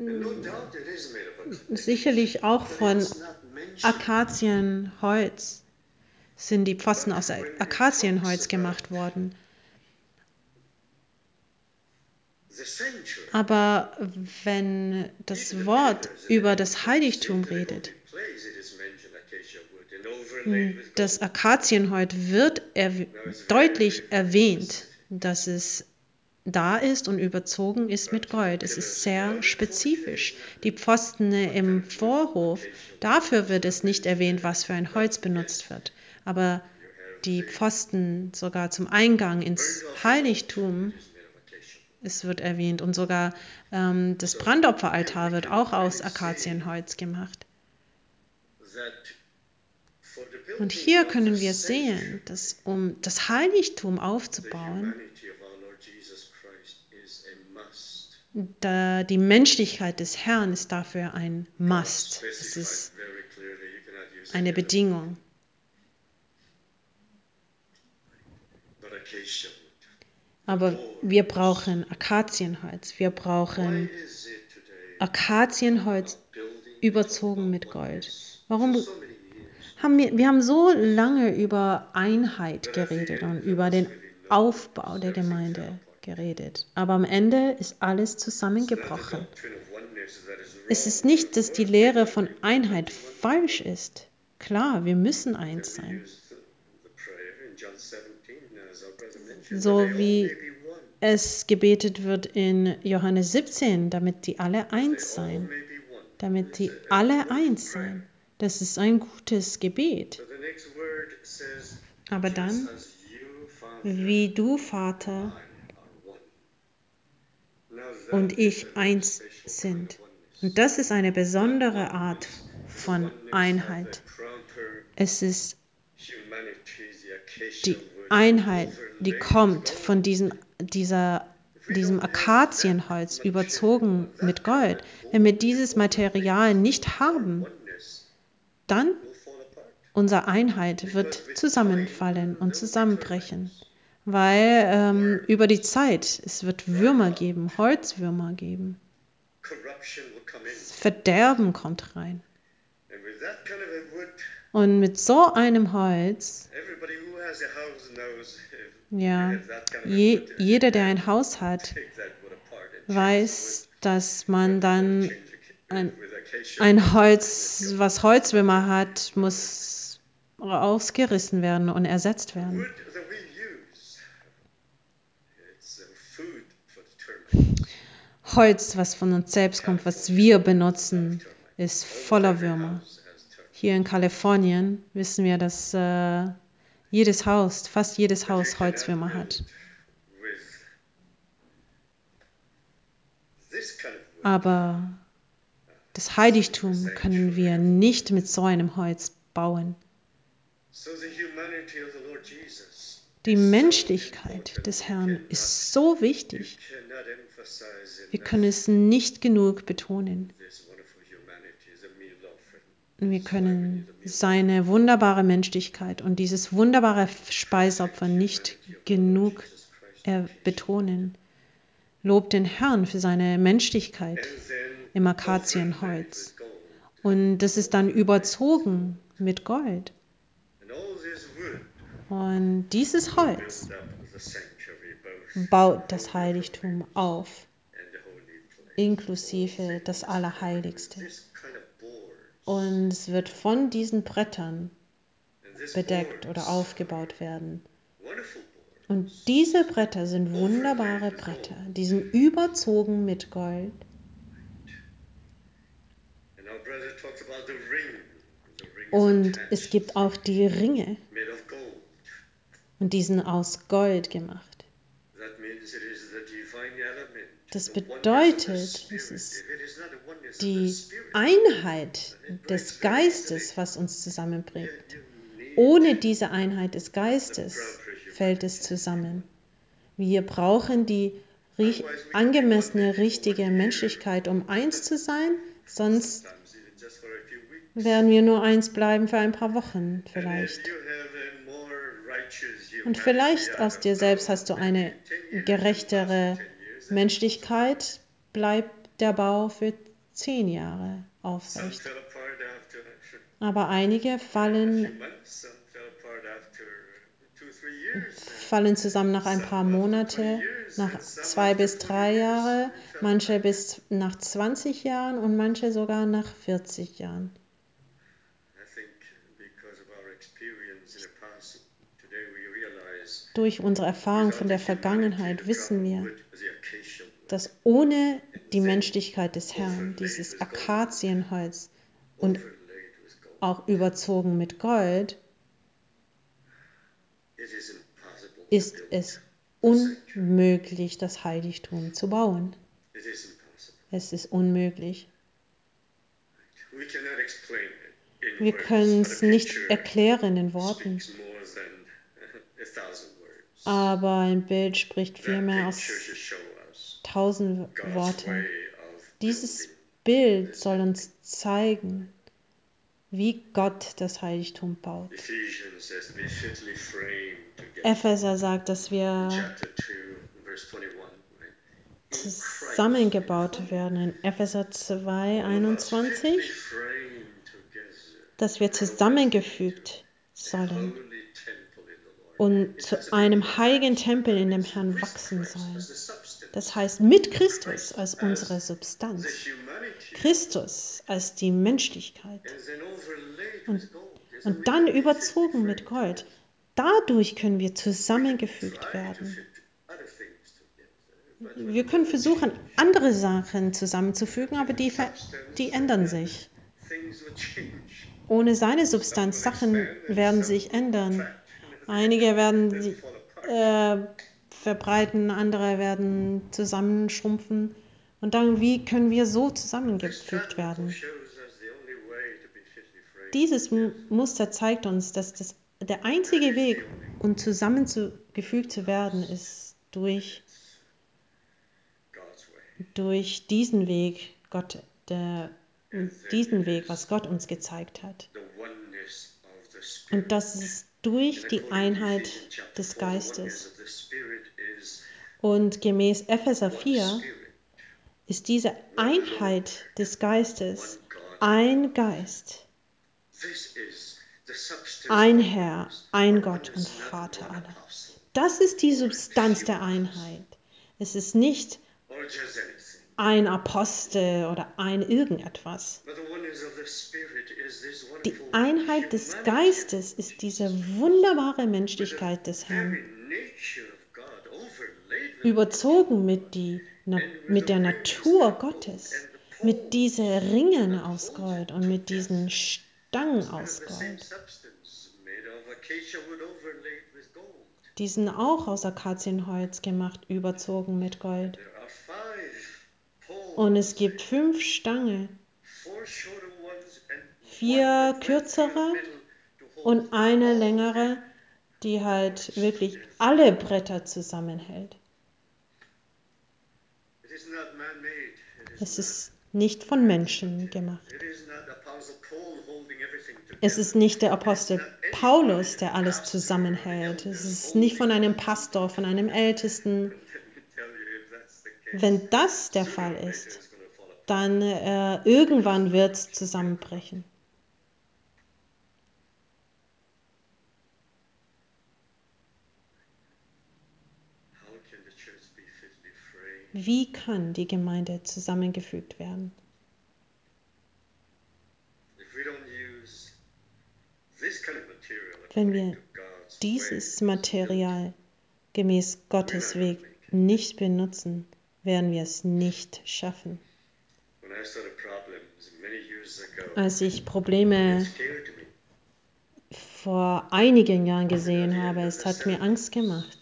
S1: sicherlich auch von Akazienholz, sind die Pfosten aus Akazienholz gemacht worden. Aber wenn das Wort über das Heiligtum redet, das Akazienholz wird erw- deutlich erwähnt, dass es da ist und überzogen ist mit Gold. Es ist sehr spezifisch. Die Pfosten im Vorhof, dafür wird es nicht erwähnt, was für ein Holz benutzt wird. Aber die Pfosten sogar zum Eingang ins Heiligtum, es wird erwähnt. Und sogar ähm, das Brandopferaltar wird auch aus Akazienholz gemacht. Und hier können wir sehen, dass um das Heiligtum aufzubauen, da die Menschlichkeit des Herrn ist dafür ein Must. Es ist eine Bedingung. Aber wir brauchen Akazienholz. Wir brauchen Akazienholz überzogen mit Gold. Warum haben wir, wir haben so lange über Einheit geredet und über den Aufbau der Gemeinde geredet. Aber am Ende ist alles zusammengebrochen. Es ist nicht, dass die Lehre von Einheit falsch ist. Klar, wir müssen eins sein. So wie es gebetet wird in Johannes siebzehn, damit die alle eins seien. Damit die alle eins seien. Das ist ein gutes Gebet. Aber dann, wie du, Vater, und ich eins sind. Und das ist eine besondere Art von Einheit. Es ist die Einheit, die kommt von diesen, dieser, diesem Akazienholz überzogen mit Gold. Wenn wir dieses Material nicht haben, dann unsere Einheit wird zusammenfallen und zusammenbrechen. Weil ähm, über die Zeit, es wird Würmer geben, Holzwürmer geben. Verderben kommt rein. Und mit so einem Holz, ja, je, jeder, der ein Haus hat, weiß, dass man dann ein, ein Holz, was Holzwürmer hat, muss ausgerissen werden und ersetzt werden. Holz, was von uns selbst kommt, was wir benutzen, ist voller Würmer. Hier in Kalifornien wissen wir, dass äh, jedes Haus, fast jedes Haus Holzwürmer hat. Aber das Heiligtum können wir nicht mit so einem Holz bauen. Die Menschlichkeit des Herrn ist so wichtig. Wir können es nicht genug betonen. Wir können seine wunderbare Menschlichkeit und dieses wunderbare Speisopfer nicht genug betonen. Lobt den Herrn für seine Menschlichkeit im Akazienholz. Und das ist dann überzogen mit Gold. Und dieses Holz baut das Heiligtum auf, inklusive das Allerheiligste. Und es wird von diesen Brettern bedeckt oder aufgebaut werden. Und diese Bretter sind wunderbare Bretter, die sind überzogen mit Gold. Und es gibt auch die Ringe. Und die sind aus Gold gemacht. Das bedeutet, es ist die Einheit des Geistes, was uns zusammenbringt. Ohne diese Einheit des Geistes fällt es zusammen. Wir brauchen die angemessene, richtige Menschlichkeit, um eins zu sein, sonst werden wir nur eins bleiben für ein paar Wochen vielleicht. Und vielleicht aus dir selbst hast du eine gerechtere Menschlichkeit, bleibt der Bau für zehn Jahre aufrecht. Aber einige fallen, fallen zusammen nach ein paar Monate, nach zwei bis drei Jahre, manche bis nach zwanzig Jahren und manche sogar nach vierzig Jahren. Durch unsere Erfahrung von der Vergangenheit wissen wir, dass ohne die Menschlichkeit des Herrn, dieses Akazienholz und auch überzogen mit Gold, ist es unmöglich, das Heiligtum zu bauen. Es ist unmöglich. Wir können es nicht erklären in Worten. Aber ein Bild spricht viel mehr als tausend Worte. Dieses Bild soll uns zeigen, wie Gott das Heiligtum baut. Epheser sagt, dass wir zusammengebaut werden in Epheser zwei, einundzwanzig, dass wir zusammengefügt sollen und zu einem heiligen Tempel in dem Herrn wachsen sollen. Das heißt, mit Christus als unsere Substanz, Christus als die Menschlichkeit und, und dann überzogen mit Gold. Dadurch können wir zusammengefügt werden. Wir können versuchen, andere Sachen zusammenzufügen, aber die, die ändern sich. Ohne seine Substanz, Sachen werden sich ändern. Einige werden äh, verbreiten, andere werden zusammenschrumpfen. Und dann, wie können wir so zusammengefügt werden? Dieses Muster zeigt uns, dass das, der einzige Weg, um zusammengefügt zu werden, ist durch, durch diesen Weg, Gott, der, diesen Weg, was Gott uns gezeigt hat. Und das ist durch die Einheit des Geistes. Und gemäß Epheser vier ist diese Einheit des Geistes ein Geist, ein Herr, ein Gott und Vater aller. Das ist die Substanz der Einheit. Es ist nicht ein Apostel oder ein irgendetwas. Die Einheit des Geistes ist diese wunderbare Menschlichkeit des Herrn, überzogen mit, die, mit der Natur Gottes, mit diesen Ringen aus Gold und mit diesen Stangen aus Gold. Die sind auch aus Akazienholz gemacht, überzogen mit Gold. Und es gibt fünf Stangen, vier kürzere und eine längere, die halt wirklich alle Bretter zusammenhält. Es ist nicht von Menschen gemacht. Es ist nicht der Apostel Paulus, der alles zusammenhält. Es ist nicht von einem Pastor, von einem Ältesten. Wenn das der Fall ist, dann äh, irgendwann wird es zusammenbrechen. Wie kann die Gemeinde zusammengefügt werden? Wenn wir dieses Material gemäß Gottes Weg nicht benutzen, werden wir es nicht schaffen. Als ich Probleme vor einigen Jahren gesehen habe, es hat mir Angst gemacht.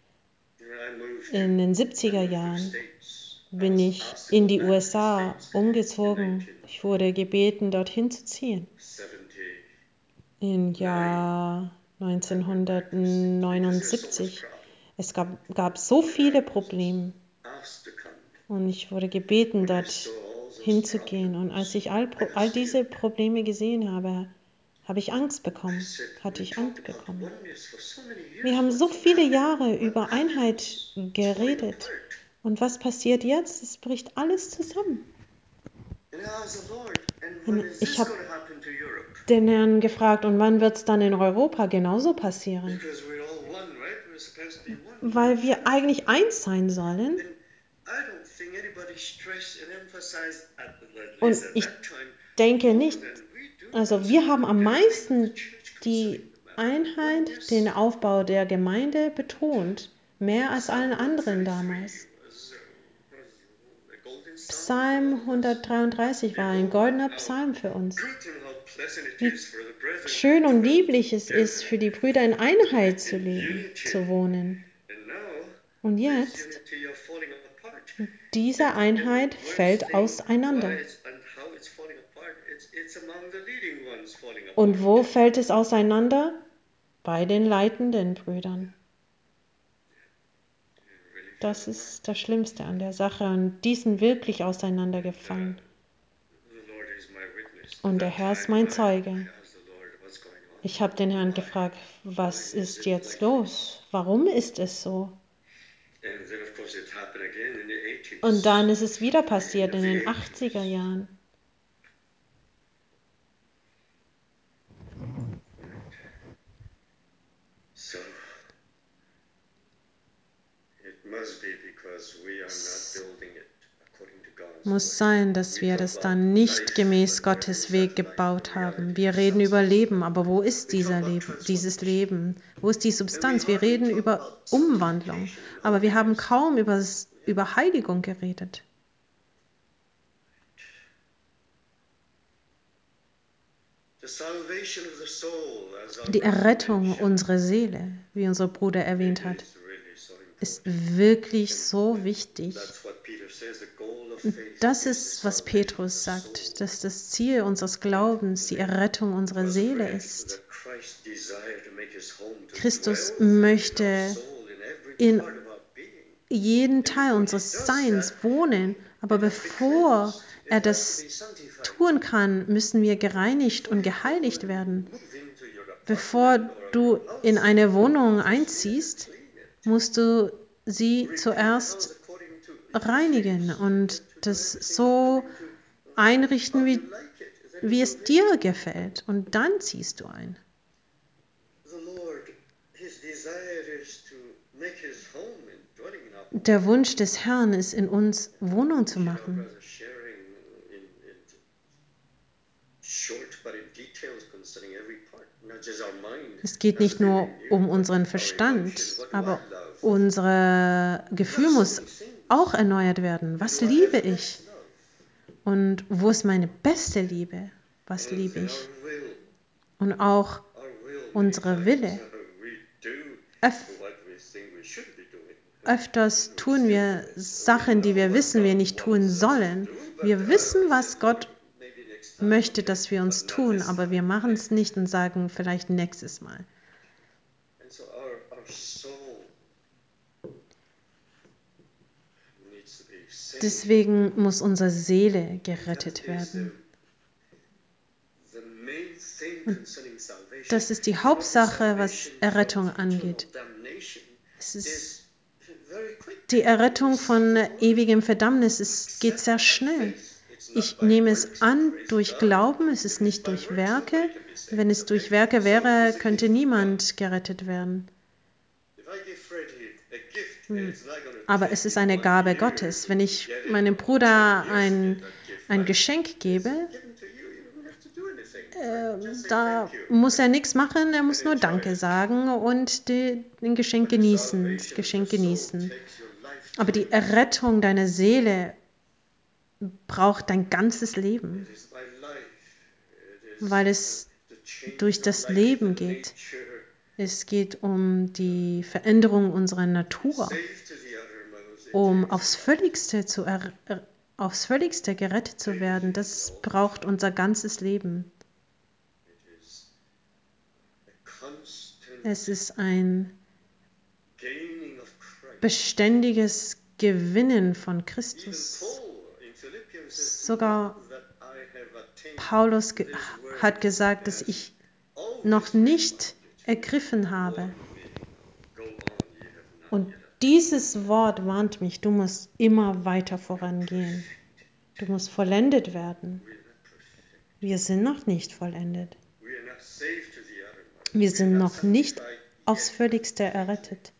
S1: In den siebziger Jahren bin ich in die U S A umgezogen. Ich wurde gebeten, dorthin zu ziehen. Im Jahr neunzehnhundertneunundsiebzig. Es gab, gab so viele Probleme. Und ich wurde gebeten, dort hinzugehen. Und als ich all, all diese Probleme gesehen habe, habe ich Angst bekommen. Hatte ich Angst bekommen. Wir haben so viele Jahre über Einheit geredet. Und was passiert jetzt? Es bricht alles zusammen. Und ich habe den Herrn gefragt, und wann wird es dann in Europa genauso passieren? Weil wir eigentlich eins sein sollen. Und ich denke nicht, also wir haben am meisten die Einheit, den Aufbau der Gemeinde betont, mehr als allen anderen damals. Psalm hundertdreiunddreißig war ein goldener Psalm für uns. Wie schön und lieblich es ist, für die Brüder in Einheit zu leben, zu wohnen. Und jetzt, diese Einheit fällt auseinander. Und wo fällt es auseinander? Bei den leitenden Brüdern. Das ist das Schlimmste an der Sache. Und die sind wirklich auseinandergefallen. Und der Herr ist mein Zeuge. Ich habe den Herrn gefragt, was ist jetzt los? Warum ist es so? Und dann ist es wieder passiert in den achtziger Jahren. Muss sein, dass wir das dann nicht gemäß Gottes Weg gebaut haben. Wir reden über Leben, aber wo ist dieser Leben, dieses Leben? Wo ist die Substanz? Wir reden über Umwandlung, aber wir haben kaum über, über Heiligung geredet. Die Errettung unserer Seele, wie unser Bruder erwähnt hat, ist wirklich so wichtig. Das ist, was Petrus sagt, dass das Ziel unseres Glaubens die Errettung unserer Seele ist. Christus möchte in jeden Teil unseres Seins wohnen, aber bevor er das tun kann, müssen wir gereinigt und geheiligt werden. Bevor du in eine Wohnung einziehst, musst du sie zuerst reinigen und das so einrichten, wie, wie es dir gefällt. Und dann ziehst du ein. Der Wunsch des Herrn ist, in uns Wohnung zu machen. Es geht nicht nur um unseren Verstand, aber unser Gefühl muss auch erneuert werden. Was liebe ich? Und wo ist meine beste Liebe? Was liebe ich? Und auch unsere Wille. Öf öfters tun wir Sachen, die wir wissen, wir nicht tun sollen. Wir wissen, was Gott möchte, dass wir uns tun, aber wir machen es nicht und sagen vielleicht nächstes Mal. Deswegen muss unsere Seele gerettet werden. Und das ist die Hauptsache, was Errettung angeht. Es ist die Errettung von ewigem Verdammnis. Es geht sehr schnell. Ich nehme es an durch Glauben, es ist nicht durch Werke. Wenn es durch Werke wäre, könnte niemand gerettet werden. Aber es ist eine Gabe Gottes. Wenn ich meinem Bruder ein, ein Geschenk gebe, äh, da muss er nichts machen, er muss nur Danke sagen und die, den Geschenk genießen, das Geschenk genießen. Aber die Errettung deiner Seele braucht dein ganzes Leben, weil es durch das Leben geht. Es geht um die Veränderung unserer Natur, um aufs Völligste, zu er, aufs Völligste gerettet zu werden. Das braucht unser ganzes Leben. Es ist ein beständiges Gewinnen von Christus. Sogar Paulus ge- hat gesagt, dass ich noch nicht ergriffen habe. Und dieses Wort warnt mich, du musst immer weiter vorangehen. Du musst vollendet werden. Wir sind noch nicht vollendet. Wir sind noch nicht aufs Völligste errettet.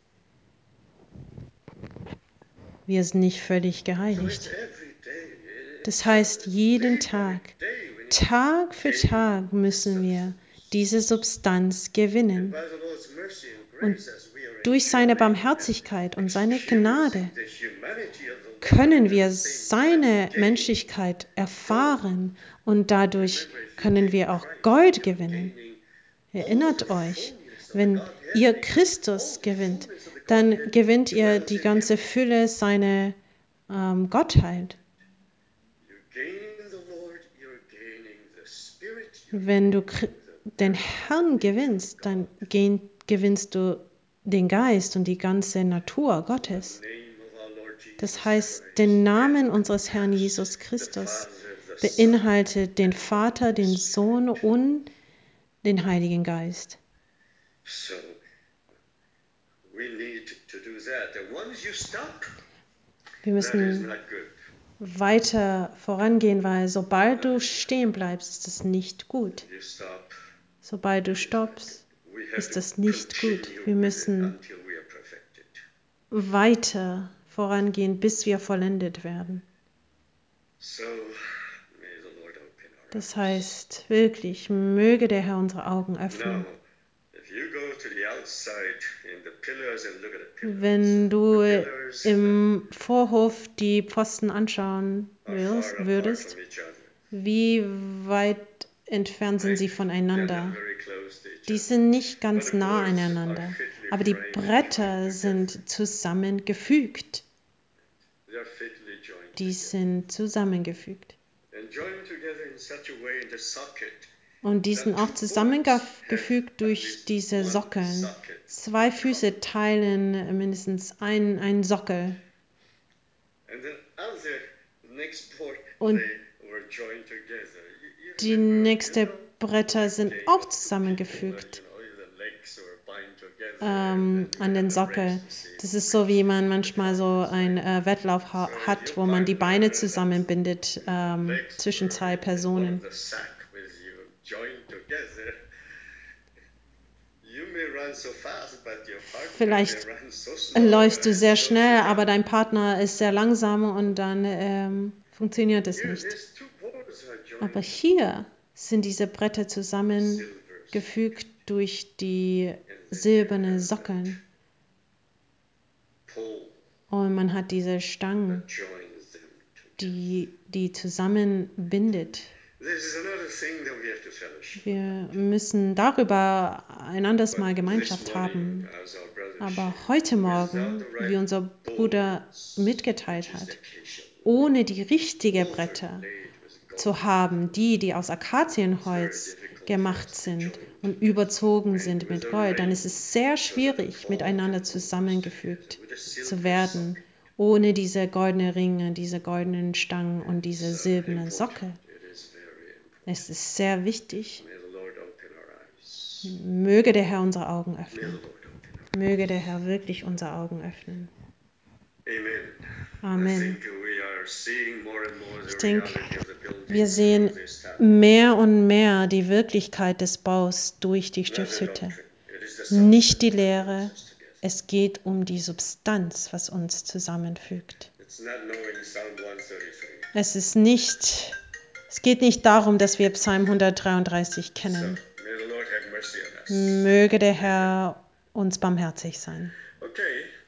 S1: Wir sind nicht völlig geheiligt. Das heißt, jeden Tag, Tag für Tag müssen wir diese Substanz gewinnen. Und durch seine Barmherzigkeit und seine Gnade können wir seine Menschlichkeit erfahren und dadurch können wir auch Gold gewinnen. Erinnert euch, wenn ihr Christus gewinnt, dann gewinnt ihr die ganze Fülle seiner ähm, Gottheit. Wenn du den Herrn gewinnst, dann gewinnst du den Geist und die ganze Natur Gottes. Das heißt, der Name unseres Herrn Jesus Christus beinhaltet den Vater, den Sohn und den Heiligen Geist. Wir müssen weiter vorangehen, weil sobald du stehen bleibst, ist das nicht gut. Sobald du stoppst, ist das nicht gut. Wir müssen weiter vorangehen, bis wir vollendet werden. Das heißt, wirklich, möge der Herr unsere Augen öffnen. Wenn du im Vorhof die Pfosten anschauen würdest, wie weit entfernt sind sie voneinander? Die sind nicht ganz nah aneinander, aber die Bretter sind zusammengefügt. Die sind zusammengefügt. Und die sind auch zusammengefügt durch diese Sockeln. Zwei Füße teilen mindestens einen, einen Sockel. Und die nächsten Bretter sind auch zusammengefügt ähm, an den Sockel. Das ist so, wie man manchmal so einen äh, Wettlauf ha- hat, wo man die Beine zusammenbindet ähm, zwischen zwei Personen. Vielleicht läufst du sehr schnell, aber dein Partner ist sehr langsam und dann ähm, funktioniert es nicht. Aber hier sind diese Bretter zusammengefügt durch die silbernen Sockeln. Und man hat diese Stangen, die, die zusammenbindet. Wir müssen darüber ein anderes Mal Gemeinschaft haben. Aber heute Morgen, wie unser Bruder mitgeteilt hat, ohne die richtigen Bretter zu haben, die, die aus Akazienholz gemacht sind und überzogen sind mit Gold, dann ist es sehr schwierig, miteinander zusammengefügt zu werden, ohne diese goldenen Ringe, diese goldenen Stangen und diese silbernen Sockel. Es ist sehr wichtig. Möge der Herr unsere Augen öffnen. Möge der Herr wirklich unsere Augen öffnen. Amen. Ich denke, wir sehen mehr und mehr die Wirklichkeit des Baus durch die Stiftshütte. Nicht die Lehre, es geht um die Substanz, was uns zusammenfügt. Es ist nicht, es geht nicht darum, dass wir Psalm hundertdreiunddreißig kennen. Möge der Herr uns barmherzig sein.